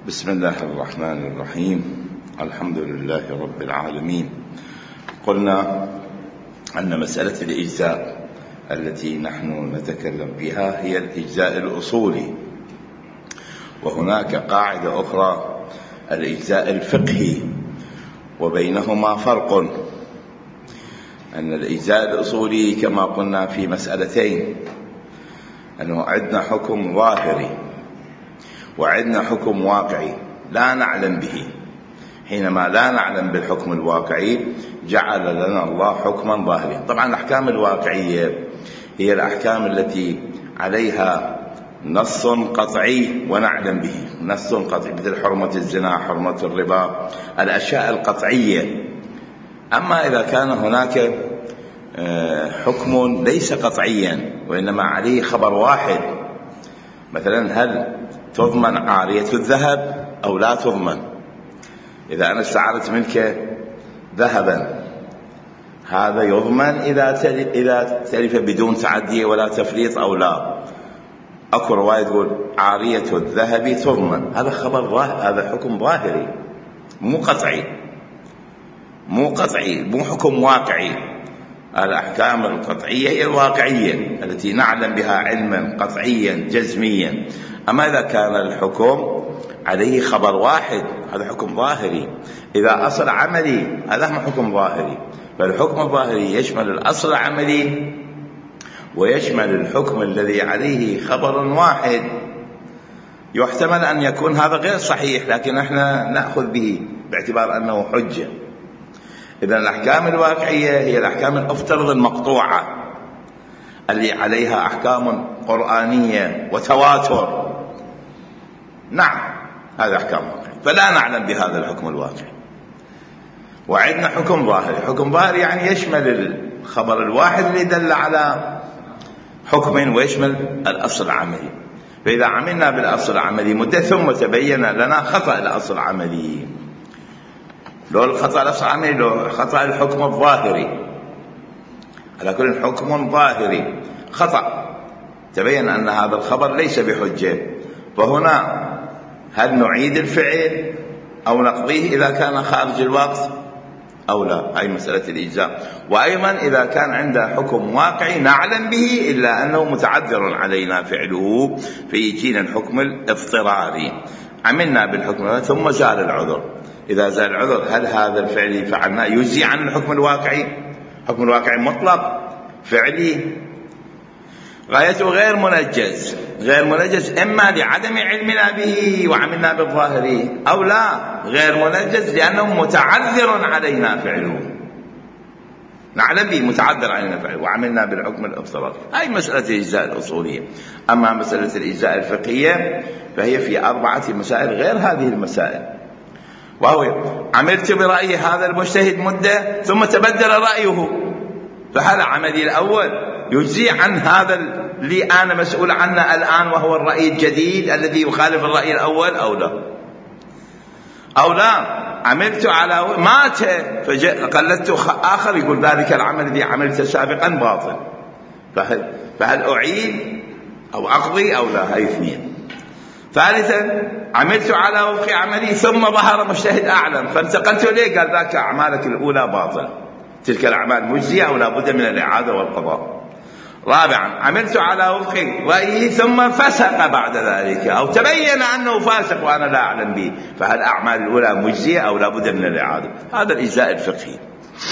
بسم الله الرحمن الرحيم. الحمد لله رب العالمين. قلنا أن مسألة الإجزاء التي نحن نتكلم بها هي الإجزاء الأصولي، وهناك قاعدة أخرى الإجزاء الفقهي، وبينهما فرق. أن الإجزاء الأصولي كما قلنا في مسألتين، أنه عندنا حكم ظاهري وعندنا حكم واقعي لا نعلم به. حينما لا نعلم بالحكم الواقعي جعل لنا الله حكما ظاهريا. طبعا الأحكام الواقعية هي الأحكام التي عليها نص قطعي ونعلم به، نص قطعي مثل حرمة الزنا، حرمة الربا، الأشياء القطعية. أما إذا كان هناك حكم ليس قطعيا وإنما عليه خبر واحد، مثلا هل تضمن عارية الذهب أو لا تضمن؟ إذا أنا استعرت منك ذهبا هذا يضمن إذا تلف بدون تعدية ولا تفريط أو لا. أكو رواية تقول عارية الذهب تضمن، هذا خبر هذا حكم ظاهري مو قطعي، مو حكم واقعي. الأحكام القطعية هي الواقعية التي نعلم بها علما قطعيا جزميا. أما إذا كان الحكم عليه خبر واحد هذا حكم ظاهري. إذا أصل عملي هذا ما حكم ظاهري. فالحكم الظاهري يشمل الأصل العملي ويشمل الحكم الذي عليه خبر واحد. يحتمل أن يكون هذا غير صحيح، لكن احنا نأخذ به باعتبار أنه حجة. إذن الأحكام الواقعية هي الأحكام افترض المقطوعة اللي عليها أحكام قرآنية وتواتر. نعم هذا أحكام واقعية، فلا نعلم بهذا الحكم الواقعي. وعندنا حكم ظاهري. حكم ظاهري يعني يشمل الخبر الواحد اللي دل على حكم ويشمل الأصل العملي. فإذا عملنا بالأصل العملي مدة ثم تبين لنا خطأ الأصل العملي، لو الخطأ الأصل العملي لو خطأ الحكم الظاهري، على كل حكم ظاهري خطأ تبين أن هذا الخبر ليس بحجة، فهنا هل نعيد الفعل أو نقضيه إذا كان خارج الوقت أو لا؟ هاي مسألة الإجزاء. وأيضا إذا كان عند حكم واقعي نعلم به إلا أنه متعذر علينا فعله، فيجينا الحكم الاضطراري. عملنا بالحكم ثم زال العذر، إذا زال العذر هل هذا الفعل فعلنا يجزي عن الحكم الواقعي؟ الحكم الواقعي مطلق فعلي غايته غير منجز، إما لعدم علمنا به وعملنا بالظاهر، أو لا غير منجز لأنه متعذر علينا فعله، نعلم به متعذر علينا فعله وعملنا بالحكم الاضطراري. هاي مسألة الإجزاء الأصولية. أما مسألة الإجزاء الفقهية فهي في 4 مسائل غير هذه المسائل، وهو عملت برأي هذا المجتهد مدة ثم تبدل رأيه، فهل عملي الأول يجزي عن هذا اللي أنا مسؤول عنه الآن وهو الرأي الجديد الذي يخالف الرأي الأول أو لا؟ عملت على مات فقلدت آخر يقول ذلك العمل الذي عملته سابقا باطل، فهل أعيد أو أقضي أو لا؟ هاي 2. ثالثا عملت على وفق عملي ثم ظهر مجتهد أعلم فانتقلت إليه قال ذاك أعمالك الأولى باطلة، تلك الأعمال مجزية ولا بد من الإعادة والقضاء. رابعا عملت على وفق رأيه ثم فسق بعد ذلك أو تبين أنه فاسق وأنا لا أعلم به، فهل أعمال الأولى مجزية أو لا بد من الإعادة؟ هذا الإجزاء الفقهي.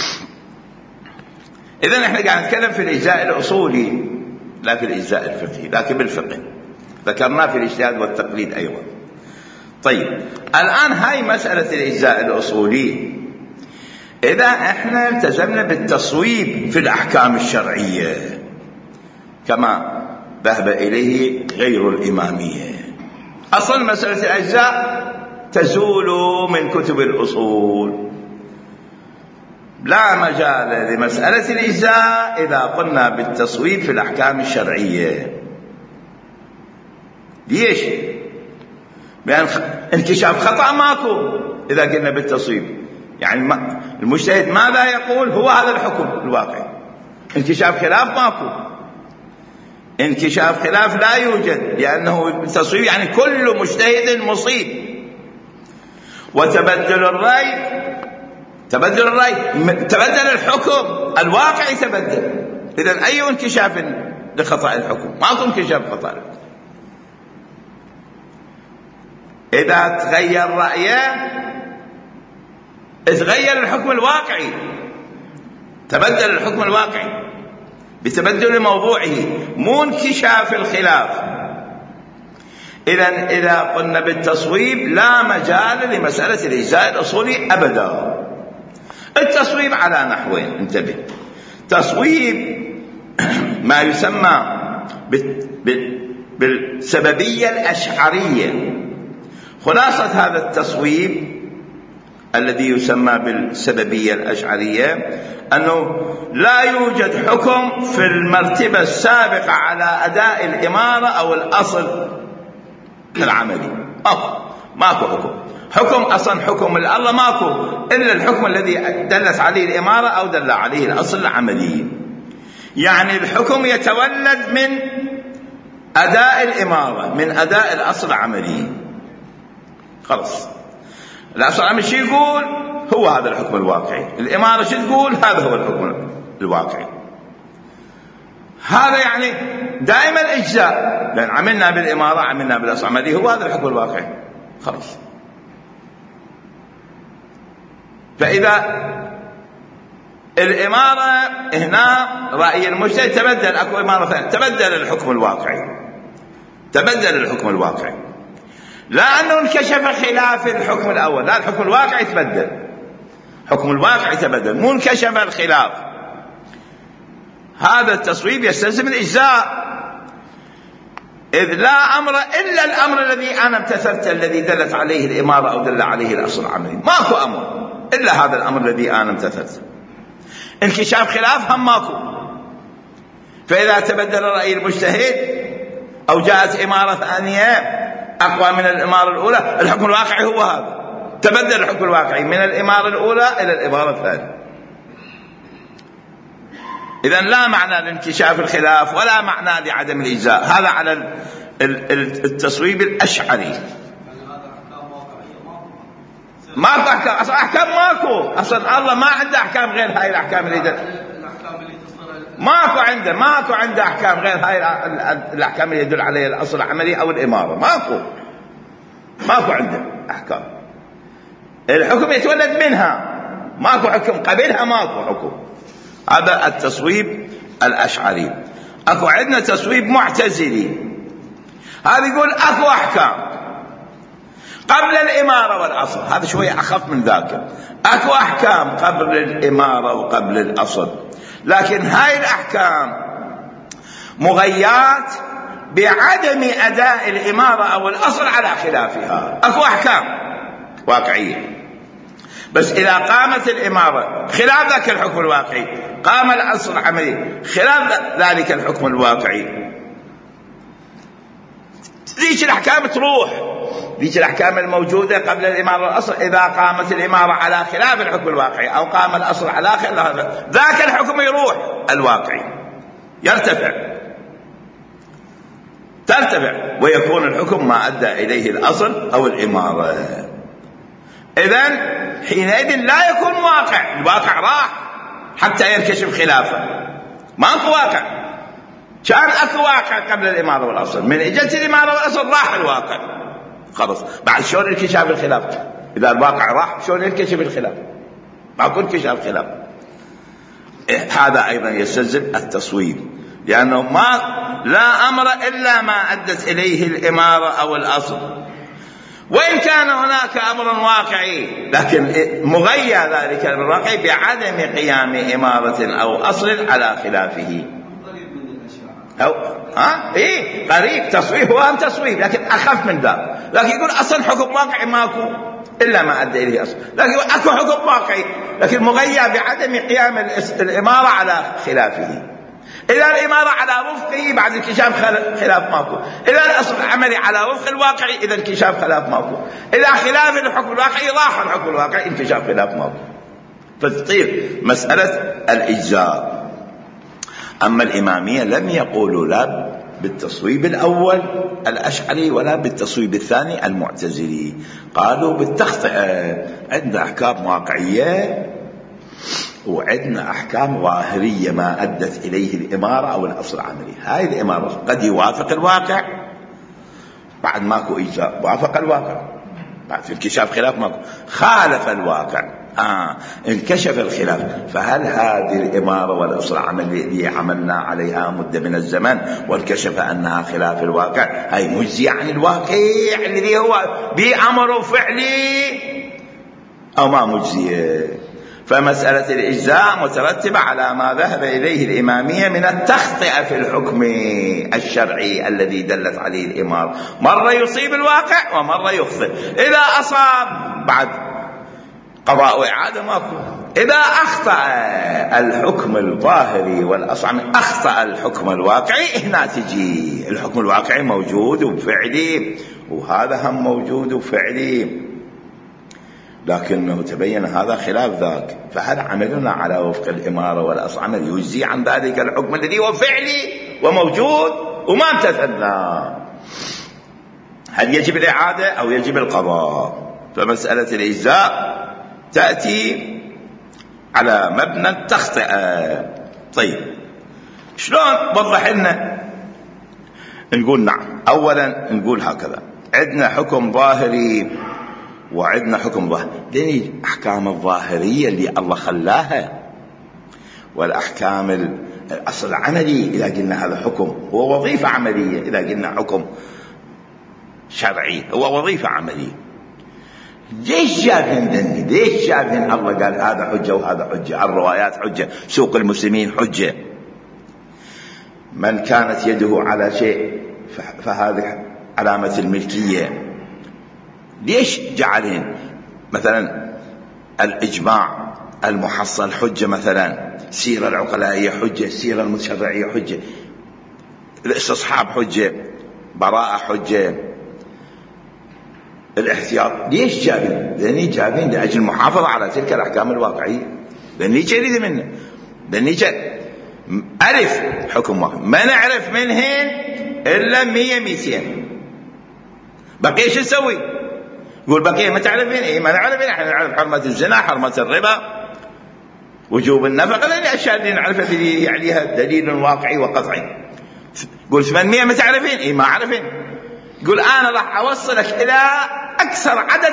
إذن احنا قاعد نتكلم في الإجزاء الأصولي لا في الإجزاء الفقهي، لكن بالفقه ذكرناه في الاجتهاد والتقليد أيضا. طيب الآن هاي مسألة الإجزاء الأصولي، إذا احنا التزمنا بالتصويب في الأحكام الشرعية كما ذهب إليه غير الإمامية، أصل مسألة الأجزاء تزول من كتب الأصول، لا مجال لمسألة الإجزاء إذا قلنا بالتصويب في الأحكام الشرعية. ليش؟ لأن انكشاف خطأ ماكو إذا قلنا بالتصويب، يعني المجتهد ماذا يقول هو هذا الحكم الواقع، انكشاف خلاف ماكو، انكشاف خلاف لا يوجد، لأنه التصويب يعني كل مجتهد مصيب، وتبدل الرأي تبدل الحكم الواقعي تبدل. إذن أي انكشاف لخطأ الحكم؟ ماكو انكشاف خطأ الحكم. إذا تغير رأيه تغير الحكم الواقعي، تبدل الحكم الواقعي بتبدل موضوعه، مو انكشاف الخلاف. إذن إذا قلنا بالتصويب لا مجال لمسألة الإجزاء الأصولي أبدا. التصويب على نحوين، انتبه. تصويب ما يسمى بالسببية الأشعرية. خلاصة هذا التصويب الذي يسمى بالسببية الأشعرية أنه لا يوجد حكم في المرتبة السابقة على أداء الإمارة أو الأصل العملي. ماكو حكم أصلا حكم الله ماكو إلا الحكم الذي دلت عليه الإمارة أو دل عليه الأصل العملي. يعني الحكم يتولد من أداء الإمارة، من أداء الأصل العملي. خلص، الأصل العملي شو يقول؟ هو هذا الحكم الواقعي. الإمارة شو تقول؟ هذا هو الحكم الواقعي. هذا يعني دائما إجزاء، لأن عملنا بالإمارة عملنا بالأصل العملي، هو هذا الحكم الواقعي. خلص. فإذا الإمارة هنا رأي المجتهد تبدل، أكو إمارة ثانية تبدل الحكم الواقعي، تبدل الحكم الواقعي، لا أنه انكشف خلاف الحكم الأول، لا، الحكم الواقعي تبدل، حكم الواقعي تبدل، مو انكشف الخلاف. هذا التصويب يستلزم الإجزاء، إذ لا أمر إلا الأمر الذي أنا امتثلت، الذي دلت عليه الإمارة أو دل عليه الأصل العملي. ماكو أمر إلا هذا الأمر الذي أنا امتثلت. انكشاف خلاف هم ماكو. فإذا تبدل رأي المجتهد أو جاءت إمارة ثانية أقوى من الإمارة الأولى، الحكم الواقعي هو هذا، تبدل الحكم الواقعي من الإمارة الأولى إلى الإمارة الثانية. إذن لا معنى لانكشاف الخلاف ولا معنى لعدم الإجزاء. هذا على التصويب الأشعري. ماكو أحكام، أصلا أحكام ماكو، أصلا الله ما عنده أحكام غير هاي الأحكام اللي ماكو عنده أحكام غير هاي الأحكام اللي يدل عليها الأصل العملي أو الإمارة. ماكو عنده أحكام، الحكم يتولد منها، ماكو حكم قبلها، ماكو حكم. هذا التصويب الأشعري. أكو عندنا تصويب معتزلي، هذا يقول أكو أحكام قبل الإمارة والأصل، هذا شوية أخف من ذاك. أكو أحكام قبل الإمارة وقبل الأصل، لكن هاي الأحكام مغيات بعدم أداء الإمارة أو الأصل على خلافها. أكو أحكام واقعية، بس إذا قامت الإمارة خلاف ذاك الحكم الواقعي، قام الأصل العملي خلاف ذلك الحكم الواقعي، ذيك الأحكام تروح، ذيك الأحكام الموجودة قبل الإمارة والأصل. إذا قامت الإمارة على خلاف الحكم الواقعي أو قام الأصل على خلاف، ذاك الحكم يروح، الواقعي ترتفع ويكون الحكم ما أدى إليه الأصل أو الإمارة. إذن حينئذ لا يكون واقع، الواقع راح حتى ينكشف خلافه. ماكو واقع، كان أكو واقع قبل الإمارة والأصل، من إجت الإمارة والأصل راح الواقع. خلص، بعد شلون انكشاف الخلاف؟ إذا الواقع راح شلون ينكشف الخلاف؟ ماكو انكشاف خلاف. هذا أيضا يستلزم التصويب، لأنه لا أمر إلا ما أدت إليه الإمارة أو الأصل، وإن كان هناك أمر واقعي لكن مغيى ذلك الواقعي بعدم قيام إمارة أو أصل على خلافه. قريب تصويب، هو تصويب لكن أخف من ذا. لكن يقول أصلا حكم واقعي ماكو إلا ما أدى إليه أصل، لكن أكو حكم واقعي لكن مغيى بعدم قيام الإمارة على خلافه. إذا الإمارة على وفقه بعد انكشاف خلاف ماكو، إذا الأصل العملي على وفق الواقعي إذا انكشاف خلاف ماكو، إذا خلاف الحكم الواقعي راح الحكم الواقعي انكشاف خلاف ماكو، فتطير مسألة الإجزاء. أما الإمامية لم يقولوا لا بالتصويب الأول الأشعري ولا بالتصويب الثاني المعتزلي. قالوا بالتخطئة. عندنا أحكام واقعية وعندنا أحكام ظاهرية ما أدت إليه الإمارة أو الأصل العملي. هاي الإمارة قد يوافق الواقع، بعد ماكو إجزاء، وافق الواقع، بعد في انكشاف خلاف ماكو، خالف الواقع، انكشف الخلاف. فهل هذه الإمارة والأصل العملي اللي عملنا عليها مدة من الزمن وانكشف أنها خلاف الواقع، هاي مجزية عن الواقع اللي هو بأمر فعلي أو ما مجزية؟ فمسألة الإجزاء مترتبة على ما ذهب إليه الإمامية من التخطئة في الحكم الشرعي الذي دلت عليه الإمارة. مرة يصيب الواقع ومرة يخطئ. إذا أصاب بعد قضاء وإعادة ماكو. إذا أخطأ الحكم الظاهري والأصل أخطأ الحكم الواقعي، هنا تجي الحكم الواقعي موجود وفعلي، وهذا هم موجود وفعلي، لكنه تبين هذا خلاف ذاك. فهل عملنا على وفق الإمارة والأصل عمل يجزي عن ذلك الحكم الذي هو فعلي وموجود وما امتثلنا؟ هل يجب الإعادة أو يجب القضاء؟ فمسألة الإجزاء تأتي على مبنى التخطئة. طيب شلون وضح لنا؟ نقول نعم. أولا نقول هكذا: عندنا حكم ظاهري وعندنا حكم ظاهري. دي أحكام الظاهرية اللي الله خلاها، والأحكام الأصل العملي إذا قلنا هذا حكم هو وظيفة عملية، إذا قلنا حكم شرعي هو وظيفة عملية. ليش جابهن ذني؟ ليش جابهن الله قال هذا حجة وهذا حجة؟ الروايات حجة، سوق المسلمين حجة. من كانت يده على شيء فهذه علامة الملكية. ليش جعلين مثلا الإجماع المحصل حجة، مثلا السيرة العقلائية حجة، السيرة المتشرعية حجة، الاستصحاب حجة، براءة حجة، الاحتياط؟ ليش جابين؟ لأني جابين لأجل المحافظة على تلك الأحكام الواقعية. لأني جريد منه، لأني أعرف حكم واحد ما نعرف منهن إلا 100-200. بقية شو نسوي؟ يقول بقية ما تعرفين؟ إيه ما نعرفين. احنا نعرف حرمة الزنا، حرمة الربا، وجوب النفقة، لأن الأشياء اللي نعرفها اللي عليها دليل واقعي وقطعي. يقول 800 ما تعرفين؟ إيه ما عارفين. يقول أنا راح أوصلك إلى أكثر عدد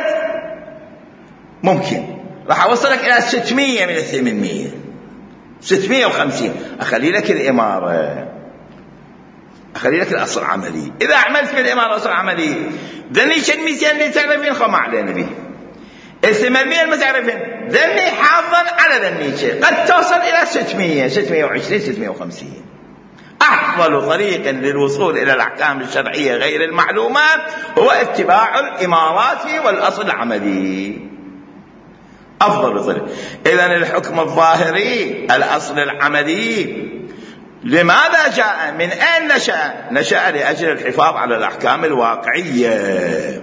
ممكن، راح أوصلك إلى 600 من 800، 650. أخلي لك الإمارة، أخلي لك الأصل العملي. إذا عملت بالإمارة الأصل العملي ذني شن 200 اللي تعرفين خما علينا به، 800 ما تعرفين ذني حافظا على ذني شيء، قد توصل إلى 600 620 650. أفضل طريق للوصول إلى الأحكام الشرعية غير المعلومة هو اتباع الإمارات والأصل العملي، أفضل طريق. إذن الحكم الظاهري الأصل العملي لماذا جاء؟ من أين نشأ؟ نشأ لأجل الحفاظ على الأحكام الواقعية.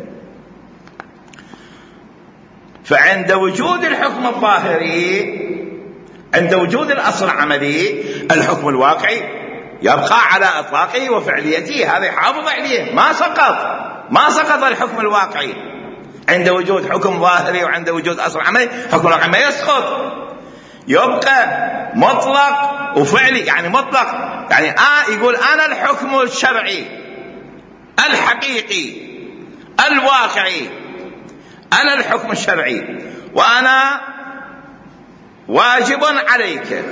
فعند وجود الحكم الظاهري، عند وجود الأصل العملي، الحكم الواقعي يبقى على إطلاقه وفعليته، هذا يحافظ عليه، ما سقط الحكم الواقعي. عند وجود حكم ظاهري وعند وجود أصل عملي، حكم الواقعي ما يسقط، يبقى مطلق وفعلي. يعني مطلق يعني يقول أنا الحكم الشرعي الحقيقي الواقعي، أنا الحكم الشرعي وأنا واجب عليك.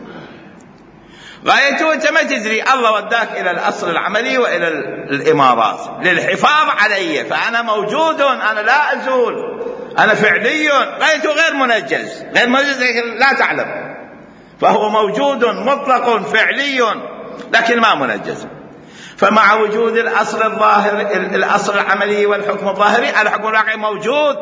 غايته أنت ما تدري، الله وداك إلى الأصل العملي وإلى الإمارات للحفاظ علي، فأنا موجود، أنا لا أزول، أنا فعلي. غايته غير منجز، غير منجز لا تعلم، فهو موجود مطلق فعلي لكن ما منجز. فمع وجود الأصل الظاهر، الأصل العملي والحكم الظاهري، الحكم الواقعي موجود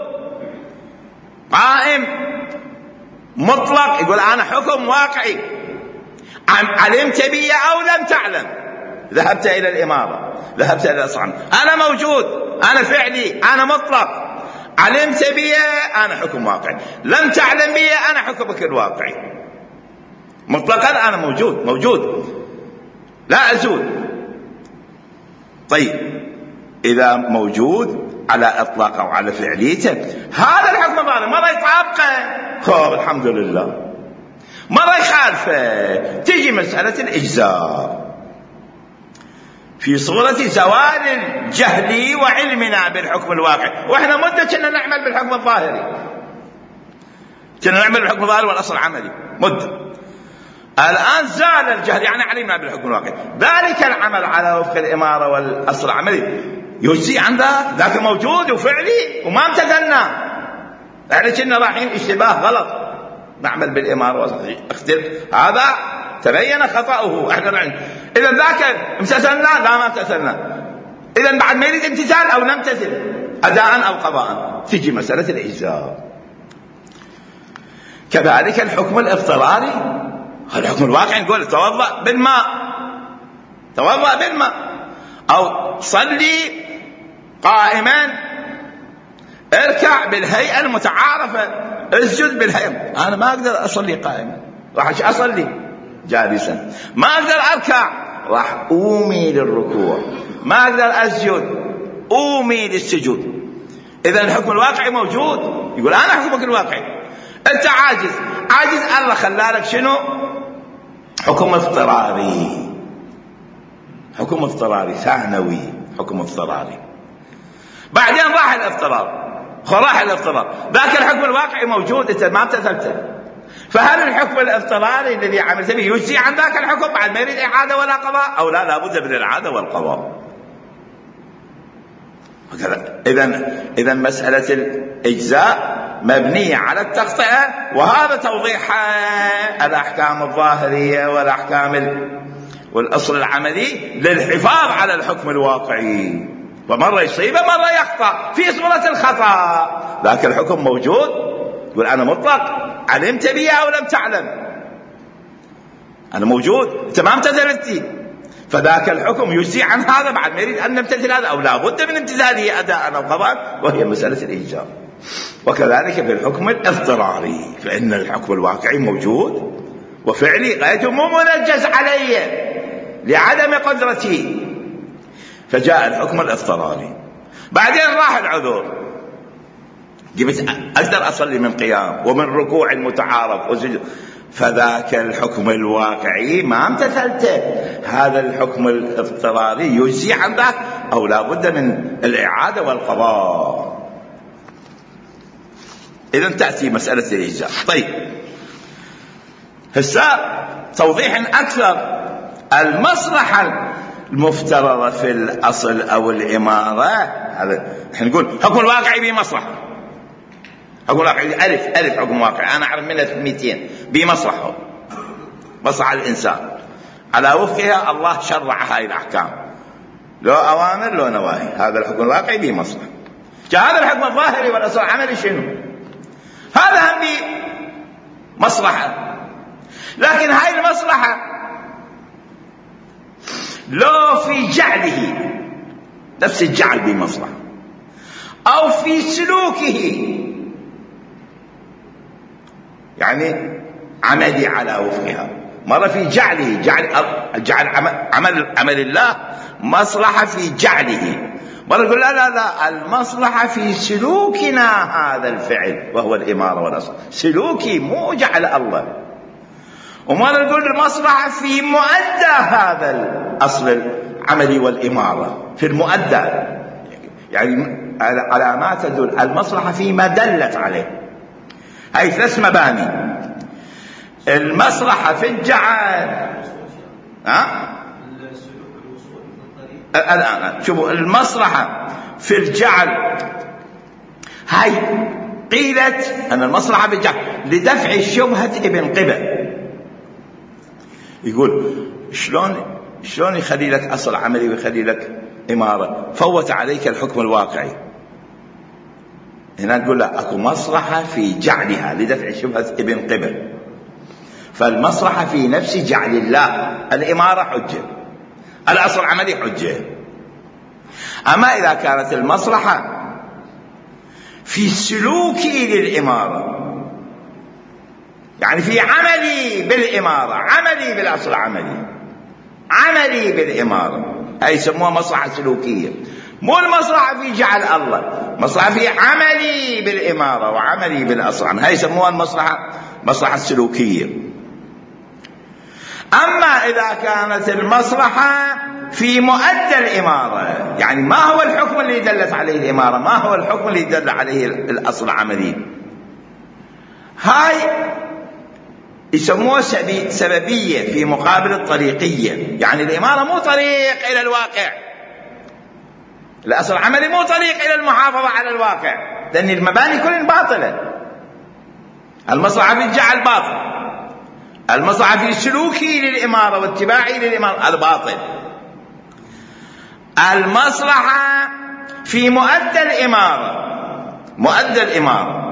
قائم مطلق. يقول أنا حكم واقعي، علمت بي أو لم تعلم، ذهبت إلى الإمارة، ذهبت إلى الأصل، أنا موجود، أنا فعلي، أنا مطلق. علمت بي أنا حكم واقعي، لم تعلم بي أنا حكمك الواقعي. مطلقا أنا موجود لا أزول. طيب إذا موجود على إطلاقه وعلى فعليته هذا الحكم الظاهري مرة يطابقه الحمد لله، مرة يخالفه. تجي مسألة الإجزاء في صورة زوال الجهل وعلمنا بالحكم الواقع، وإحنا مدة كنا نعمل بالحكم الظاهري، كنا نعمل بالحكم الظاهري والأصل العملي مدة. الآن زال الجهل يعني علمنا بالحكم الواقع، ذلك العمل على وفق الإمارة والأصل العملي يجزي عن ذاك موجود وفعلي وما امتثلنا. احنا كنا رايحين اشتباه غلط، نعمل بالإمارة واختلف، هذا تبين خطأه احنا رايحين. إذا ذاك امتثلنا لا ما امتثلنا، إذا بعد ما يريد امتثال أو نمتثل أداء أو قضاء. تجي مسألة الإجزاء. كذلك الحكم الاضطراري، الحكم الواقعي نقول توضأ بالماء، توضأ بالماء، أو صلي قائما، اركع بالهيئة المتعارفة، اسجد بالهيئة. أنا ما أقدر أصلي قائما، راح أصلي جالسا، ما أقدر أركع، راح أومي للركوع، ما أقدر أسجد، أومي للسجود. إذا الحكم الواقعي موجود. يقول أنا حكمك الواقعي، أنت عاجز الله خلالك شنو؟ حكم اضطراري، حكم اضطراري ثانوي، حكم اضطراري. بعدين راح الاضطرار، ذاك الحكم الواقعي موجود، انت ما امتثلته. فهل الحكم الاضطراري الذي عملت به يجزي عن ذاك الحكم بعد ما يريد إعادة ولا قضاء، أو لا بد من الإعادة والقضاء؟ إذا مسألة الإجزاء مبنية على التخطئة، وهذا توضيح الأحكام الظاهرية والأحكام والأصل العملي للحفاظ على الحكم الواقعي. ومرة يصيبه مرة يخطأ في صورة الخطأ، لكن الحكم موجود. يقول أنا مطلق، علمت بي أو لم تعلم، أنا موجود، أنت ما امتثلت، فذاك الحكم يجزي عن هذا بعد ما يريد أن نمتثل هذا، أو لا بد من امتثاله أداء أو قضاء، وهي مسألة الإيجاب. وكذلك في الحكم الاضطراري، فإن الحكم الواقعي موجود وفعلي غايته مو منجز علي لعدم قدرتي، فجاء الحكم الاضطراري. بعدين راح العذر، جبت أقدر أصلي من قيام ومن ركوع المتعارف وسجود، فذاك الحكم الواقعي ما امتثلته، هذا الحكم الاضطراري يجزي عن ذاك، أو لا بد من الإعادة والقضاء. إذن تأتي مسألة الإجزاء. طيب هسه توضيح أكثر. المصلحة المفترضة في الأصل أو الإمارة، هذا احنا نقول حكم الواقعي بمصلحة، حكم الواقعي ألف حكم واقعي، أنا أعرف منه 200 بمصلحة، مصلحة الإنسان على وفقها الله شرع هاي الأحكام، لو أوامر لو نواهي، هذا الحكم الواقعي بمصلحة. هذا الحكم الظاهري والأصل العملي شنو؟ هذا هم بمصلحة، لكن هاي المصلحة لو في جعله نفس الجعل بمصلحة، أو في سلوكه يعني عملي على وفقها، مرة في جعله، جعل عمل الله مصلحة في جعله، مرة يقول لا المصلحة في سلوكنا هذا الفعل وهو الإمارة والأصل، سلوكي مو جعل الله. ومرة يقول المصلحة في مؤدى هذا الأصل العملي والإمارة، في المؤدى، يعني على ما تدل المصلحة فيما دلت عليه. هاي 3 مباني. المصلحة في الجعل، الآن شوفوا المصلحة في الجعل، هاي قيلت أن المصلحة في الجعل لدفع شبهة ابن قبل. يقول شلون يخلي لك أصل عملي ويخلي لك إمارة؟ فوت عليك الحكم الواقعي. هنا نقول لا، أكو مصلحة في جعلها لدفع شبهة ابن قبل، فالمصلحة في نفس جعل الله، الإمارة حجة، الأصل العملي حجة. أما إذا كانت المصلحة في سلوكي للإمارة، يعني في عملي بالإمارة، عملي بالأصل العملي، عملي بالإمارة، هاي يسموها مصلحة سلوكية، مو المصلحة في جعل الله، مصلحة في عملي بالإمارة وعملي بالأصل، هاي يسموها مصلحة سلوكية. أما إذا كانت المصلحة في مؤدى الإمارة، يعني ما هو الحكم اللي دلت عليه الإمارة، ما هو الحكم اللي دل عليه الأصل العملي، هاي يسموها سببية في مقابل الطريقية. يعني الإمارة مو طريق إلى الواقع، الأصل العملي مو طريق إلى المحافظة على الواقع، لأن المباني كلها باطلة. المصلحة في الجعل باطل، المصلحة في سلوكي للإمارة واتباعي للإمارة هذا باطل. المصلحة في مؤدى الإمارة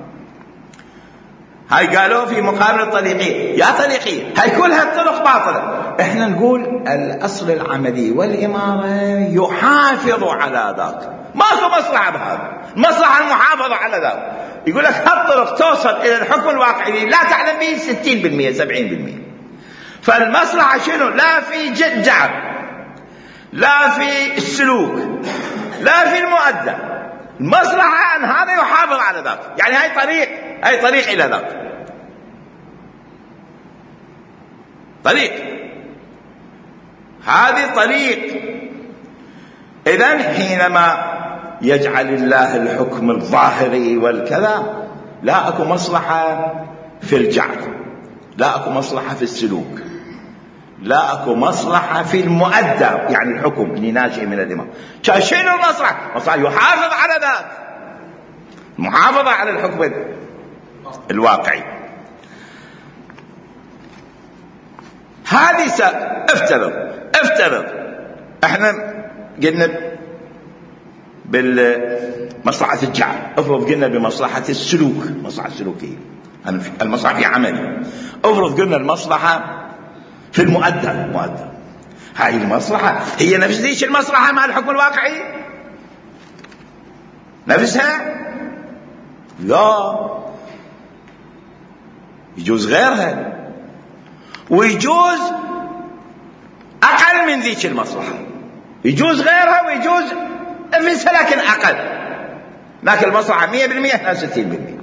هاي قالوا في مقابل الطريقية. يا طريقية هاي كلها الطرق باطلة. احنا نقول الأصل العملي والإمارة يحافظ على ذاك، ماكو مصلحة بهذا، مصلحة المحافظة على ذاك. يقول لك هالطرق توصل إلى الحكم الواقعي لا تعلم به 60% 70%. فالمصلحة شنو؟ لا في جعل، لا في السلوك، لا في المؤدى. المصلحة أن هذا يحافظ على ذاك، يعني هاي طريق إلى ذاك، هذه طريق. إذن حينما يجعل الله الحكم الظاهري والكذا، لا أكو مصلحة في الجعل، لا أكو مصلحة في السلوك، لا أكو مصلحة في المؤدى، يعني الحكم اللي ناشئ من الإمام. شنو المصلحة؟ مصلحة يحافظ على ذاك، محافظة على الحكم الواقعي. هذه افترض احنا قلنا بالمصلحة الجعل، افرض قلنا بمصلحة السلوك، مصلحة السلوكية، المصلحة في عملي. افرض قلنا المصلحة في المؤدى، هاي المصلحة هي نفس ذيك المصلحة مع الحكم الواقعي نفسها؟ لا، يجوز غيرها، ويجوز أقل من ذيك المصلحة، يجوز غيرها ويجوز نفسها لكن أقل، لكن المصلحة 100% احنا 60%.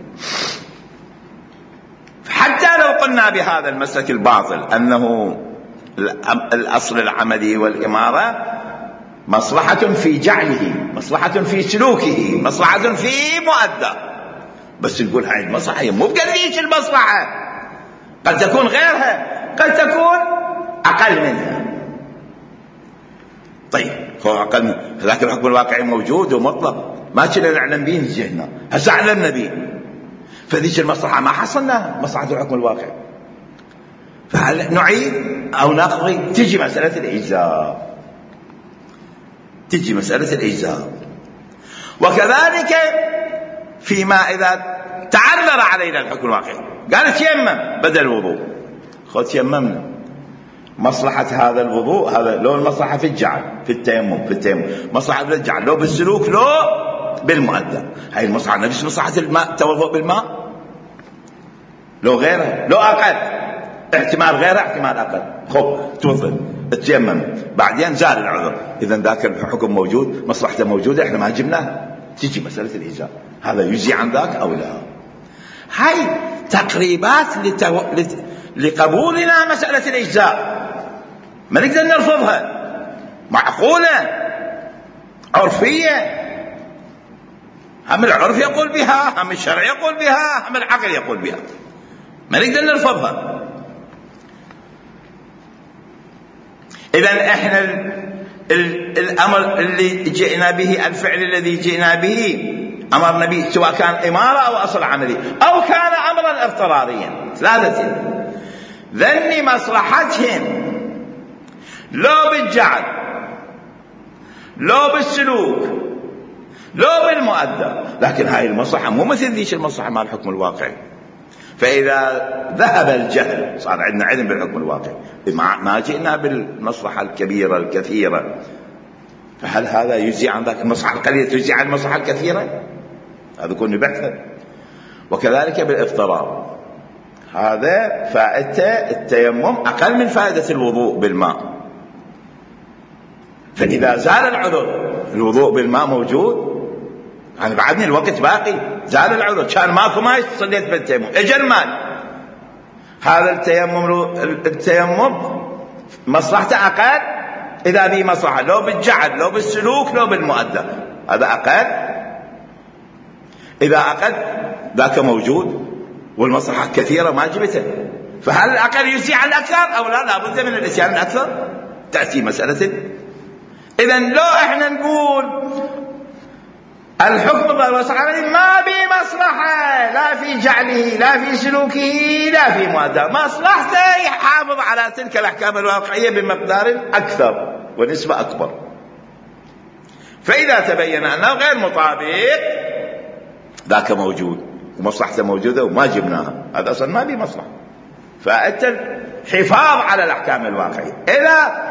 حتى لو قلنا بهذا المسلك الباطل أنه الأصل العملي والإمارة مصلحة في جعله، مصلحة في سلوكه، مصلحة في مؤدى، بس نقول هاي المصلحة هي مو بقديش المصلحة، قد تكون غيرها، قد تكون أقل منها. طيب هو أقل منها، لكن الحكم الواقعي موجود ومطلق، ما كنا نعلم به نزهنا، هسه علمنا به، فذيك المصلحة ما حصلنا مصلحة الحكم الواقعي. فهل نعيد أو نقضي؟ تجي مسألة الإجزاء. وكذلك فيما إذا تعذر علينا الحكم الواقعي، قال تيمم بدل الوضوء، خذ تيممنا، مصلحة هذا الوضوء هذا لو المصلحة في الجعل، في التيمم مصلحة في الجعل، لو بالسلوك لو بالمؤدى. هاي المصلحة نفس مصلحة الماء، توضؤ بالماء، لو غيرها، لو أقل، احتمال غيره احتمال أقل، خب توضأ تيمم، بعدين زال العذر، إذن ذاك الحكم موجود، مصلحته موجودة، احنا ما جبناها. تيجي مسألة الإجزاء، هذا يجزي عن ذاك أو لا. هاي تقريبات لقبولنا مسألة الإجزاء، ما نقدر نرفضها، معقولة عرفية، هم العرف يقول بها، هم الشرع يقول بها، هم العقل يقول بها، ما نقدر نرفضها. إذن احنا الأمر اللي جئنا به، الفعل الذي جئنا به أمرنا به، سواء كان إمارة أو أصل عملي أو كان أمرا اضطراريا، ثلاثة ذن مصلحتهم لو بالجعل، لو بالسلوك، لو بالمؤدى، لكن هاي المصلحة مو مثل ذيك المصلحة مع الحكم الواقعي. فإذا ذهب الجهل صار عندنا علم بالحكم الواقعي، ما جئنا بالمصلحة الكبيرة الكثيرة، فهل هذا يجزي عن ذاك المصلحة القليلة تجزي عن المصلحة الكثيرة؟ هذا يكون بحثا. وكذلك بالاضطرار، هذا فائدة التيمم أقل من فائدة الوضوء بالماء، فإذا زال العذر، الوضوء بالماء موجود، يعني بعدني الوقت باقي، زال العذر، كان ماكو ماء صليت بالتيمم، اجى المال، هذا التيمم مصلحته أقل إذا به مصلحة، لو بالجعل لو بالسلوك لو بالمؤدى، هذا أقل. إذا أقل ذاك موجود والمصلحة كثيرة ما جبته، فهل الأقل يجزي عن الأكثر أو لا؟ لابد من الإتيان الأكثر. تأتي مسألة. إذن لو إحنا نقول الحكم الظاهر والعملي ما به مصلحة، لا في جعله لا في سلوكه لا في مؤداه، مصلحته يحافظ على تلك الأحكام الواقعية بمقدار أكثر ونسبة أكبر. فإذا تبين أنه غير مطابق ذاك موجود ومصلحته موجودة وما جبناها، هذا أصلا ما به مصلحة، فأنت الحفاظ على الأحكام الواقعية. إذا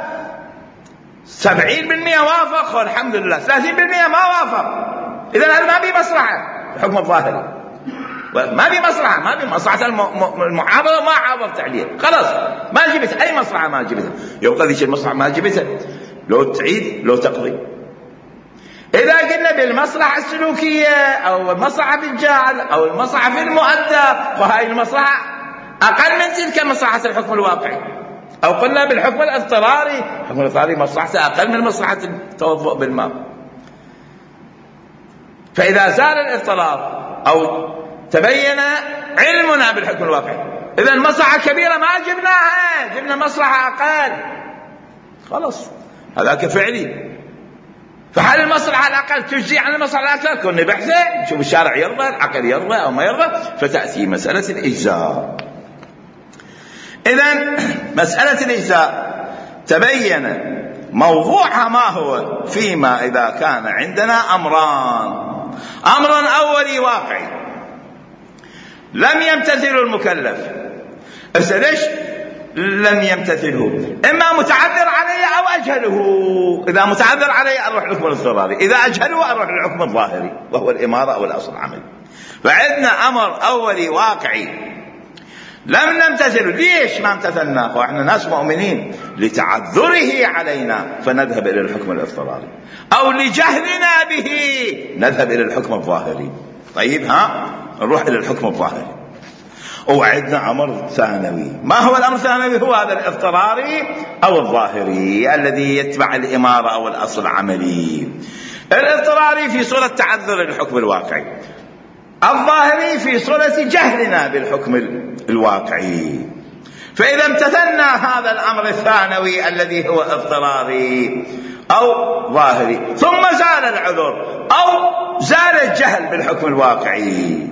70% وافق والحمد لله، 30% ما وافق، إذن هذا ما بي مصلحة. الحكم الظاهري ما بي مصلحة، ما بي مصلحة المحافظة، ما حافظت عليه خلاص، ما جبت أي مصلحة، ما جبتها، يبقى ذيك المصلحة ما جبتها، لو تعيد لو تقضي. إذا قلنا بالمصلحة السلوكية أو المصلحة بالجعل أو المصلحة في المؤدى، فهذه المصلحة أقل من تلك مصلحة الحكم الواقعي. أو قلنا بالحكم الاضطراري، الحكم الاضطراري مصلحته أقل من مصلحة التوضؤ بالماء. فإذا زال الاضطرار أو تبين علمنا بالحكم الواقعي، إذا المصلحة كبيرة ما جبناها، جبنا مصلحة أقل، خلاص هذاك فعلي. فهل المصلحة الأقل تجزي عن المصلحة الأكثر؟ كنا بحثه نشوف الشارع يرضى، العقل يرضى أو ما يرضى، فتأتي مسألة الإجزاء. إذن مسألة الإجزاء تبين موضوعها ما هو فيما إذا كان عندنا أمران، أمر أولي واقعي لم يمتثل المكلف. ليش لم يمتثله؟ إما متعذر عليه أو أجهله. إذا متعذر عليه أروح الحكم الاضطراري، إذا أجهله أروح الحكم الظاهري وهو الإمارة أو الأصل العملي. فعندنا أمر أولي واقعي لم نمتثله. ليش ما امتثلناه وإحنا ناس مؤمنين؟ لتعذره علينا فنذهب إلى الحكم الاضطراري، أو لجهلنا به نذهب إلى الحكم الظاهري. طيب نروح إلى الحكم الظاهري. وعندنا أمر ثانوي. ما هو الأمر الثانوي؟ هو هذا الاضطراري أو الظاهري الذي يتبع الإمارة أو الأصل العملي. الاضطراري في صورة تعذر الحكم الواقعي، الظاهري في صورة جهلنا بالحكم الواقعي. فإذا امتثلنا هذا الأمر الثانوي الذي هو اضطراري أو ظاهري، ثم زال العذر أو زال الجهل بالحكم الواقعي،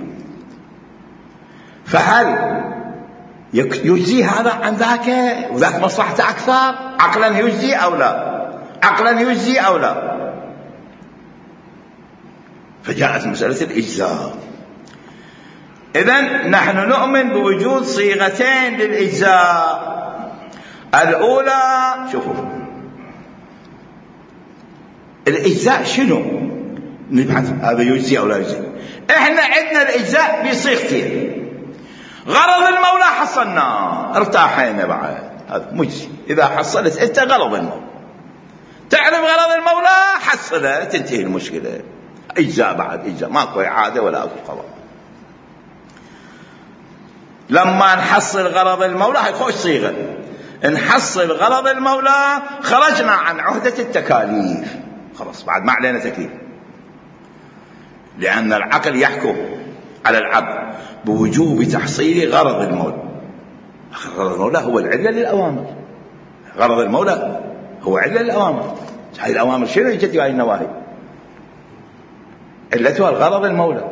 فهل يجزي هذا عن ذاك وذاك مصلحته أكثر؟ عقلا يجزي أو لا؟ عقلا يجزي أو لا؟ فجاءت مسألة الإجزاء. إذن نحن نؤمن بوجود صيغتين للإجزاء. الأولى، شوفوا الإجزاء شنو؟ نبحث هذا يجزي أو لا يجزي. إحنا عندنا الإجزاء بصيغتين. غرض المولى حصلناه ارتاحينا بعد، هذا مجزي. إذا حصلت أنت غرض المولى، تعرف غرض المولى حصله، تنتهي المشكلة. إجزاء بعد إجزاء، ماكو إعادة ولا أكو قضاء. لما نحصل غرض المولى هي خوش صيغة، نحصل غرض المولى خرجنا عن عهدة التكاليف، خلاص بعد ما علينا تكليف، لأن العقل يحكم على العبد بوجوب تحصيل غرض المولى. غرض المولى هو العلة للأوامر، غرض المولى هو علة للأوامر. هذه الأوامر شنو يجت هذه النواهي؟ علتها الغرض المولى.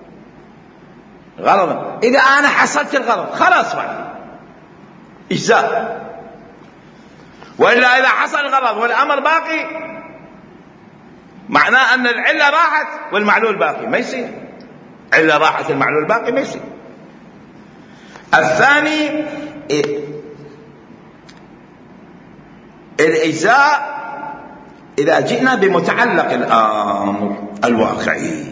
غرض، إذا أنا حصلت الغرض خلاص بعد إجزاء. وإلا إذا حصل الغرض والأمر باقي، معناه أن العلة راحت والمعلول باقي، ما يصير. علة راحت المعلول باقي، ما يصير. الثاني الإجزاء إذا جئنا بمتعلق الأمر الواقعي،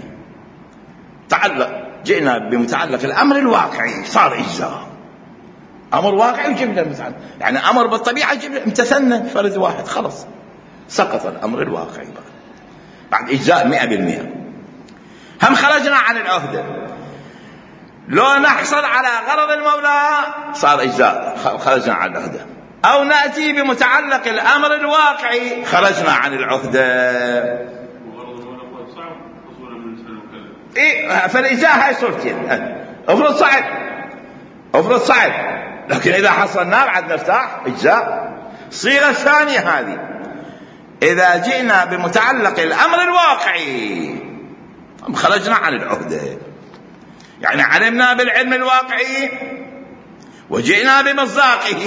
جئنا بمتعلق الأمر الواقعي صار إجزاء. أمر واقعي وجبنا المتعلق، يعني أمر بالطبيعة جبنا، امتثلنا فرد واحد خلص سقط الأمر الواقعي بعد إجزاء 100%. هم خرجنا عن العهدة، لو نحصل على غرض المولى صار إجزاء، خرجنا عن العهدة، أو نأتي بمتعلق الأمر الواقعي خرجنا عن العهدة. فالإجزاء هاي صورتين، افرض صعب، لكن إذا حصلنا بعد نفتح إجزاء. الصيغة الثانية هذه إذا جئنا بمتعلق الأمر الواقعي خرجنا عن العهدة، يعني علمنا بالعلم الواقعي وجئنا بمصداقه،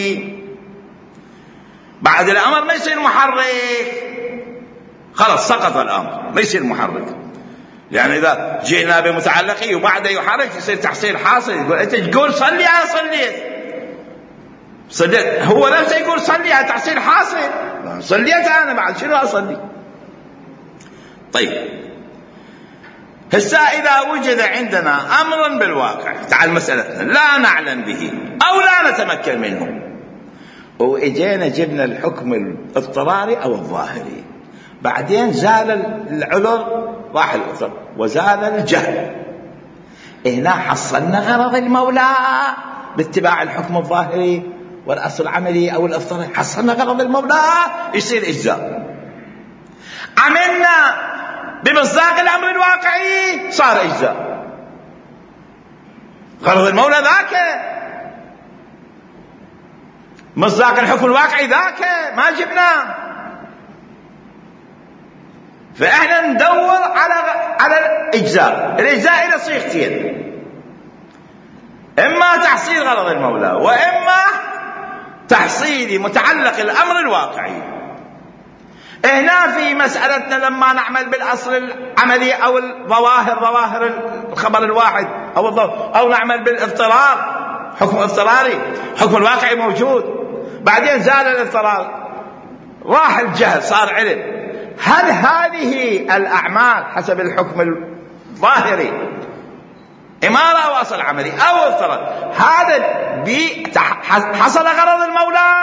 بعد الأمر ما يصير محرك، خلاص سقط الأمر ما يصير محرك. يعني إذا جئنا بمتعلقه وبعد يحرك يصير تحصيل حاصل، يقول أنت تقول صلي أنا صليت، هو نفسه يقول صلي أنا تحصيل حاصل، صليت أنا بعد شنو أصلي. طيب هسا إذا وجد عندنا أمرا بالواقع، تعال مسألتنا لا نعلم به أو لا نتمكن منه، وإجينا جبنا الحكم الاضطراري أو الظاهري، بعدين زال العذر راح العذر وزال الجهل، هنا حصلنا غرض المولى باتباع الحكم الظاهري والأصل العملي أو الاضطراري، حصلنا غرض المولى يصير إجزاء. عملنا بمصداق الأمر الواقعي صار إجزاء، غرض المولى ذاك، مصداق الحكم الواقعي ذاك ما جبناه. فإحنا ندور على الإجزاء. الإجزاء إلى صيغتين، إما تحصيل غرض المولى وإما تحصيل متعلق الأمر الواقعي. هنا في مسألتنا لما نعمل بالأصل العملي أو ظواهر الخبر الواحد أو نعمل بالاضطرار حكم اضطراري، حكم الواقعي موجود، بعدين زال الاضطرار راح الجهل صار علم. هل هذه الأعمال حسب الحكم الظاهري إمارة أو أصل عملي أو اضطرار، هذا حصل غرض المولى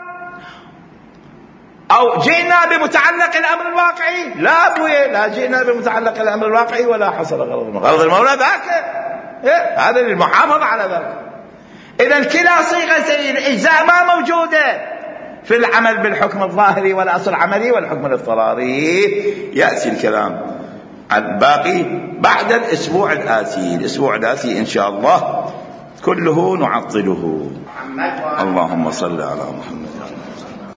أو جئنا بمتعلق الأمر الواقعي؟ لا أبويا، لا جئنا بمتعلق الأمر الواقعي ولا حصل غرض المولى ذاك، هذا المحافظة على ذاك. إذا كلا صيغتين الإجزاء ما موجودة في العمل بالحكم الظاهري والأصل العملي والحكم الاضطراري. يأتي الكلام الباقي بعد الأسبوع الآتي. الأسبوع الآتي إن شاء الله كله نعطله. اللهم صل على محمد.